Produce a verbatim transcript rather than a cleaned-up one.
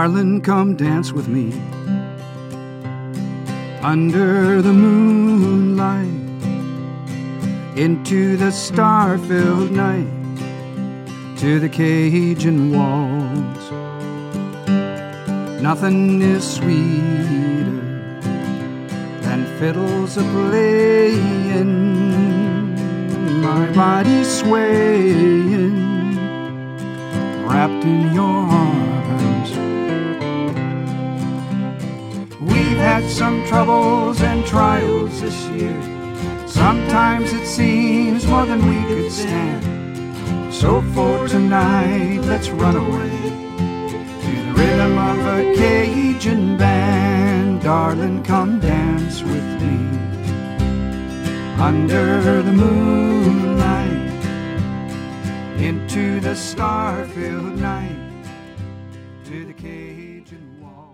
Darling, come dance with me under the moonlight, into the star-filled night, to the Cajun waltz. Nothing is sweeter than fiddles a-playing, my body swaying, wrapped in your arms. We've had some troubles and trials this year. Sometimes it seems more than we could stand. So for tonight, let's run away to the rhythm of a Cajun band. Darling, come dance with me under the moonlight, into the star-filled night, to the Cajun wall.